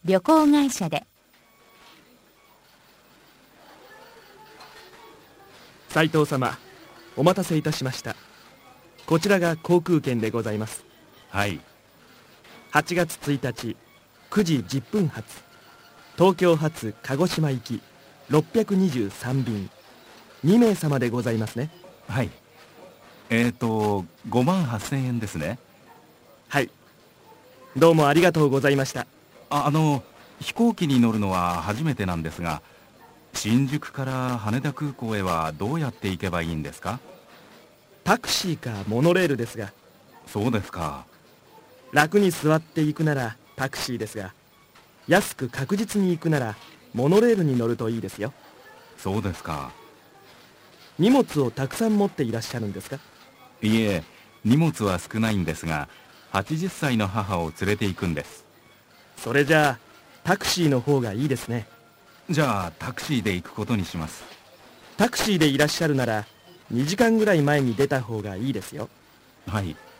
旅行会社で。 斉藤様、お待たせいたしました。こちらが航空券でございます。 はい。 8月1日9時10分発、東京発鹿児島行き623便、2名様でございますね。 はい。5万8000円ですね。 はい。どうもありがとうございました。 飛行機に乗るのは初めてなんですが、新宿から羽田空港へはどうやって行けばいいんですか？ タクシーかモノレールですが。 そうですか。 楽に座って行くならタクシーですが、安く確実に行くならモノレールに乗るといいですよ。 そうですか。 荷物をたくさん持っていらっしゃるんですか？ いえ、荷物は少ないんですが、80歳の母を連れて行くんです。 それじゃあタクシーの方がいいですね。 じゃあタクシーで行くことにします。 タクシーでいらっしゃるなら2時間ぐらい前に出た方がいいですよ。 はい。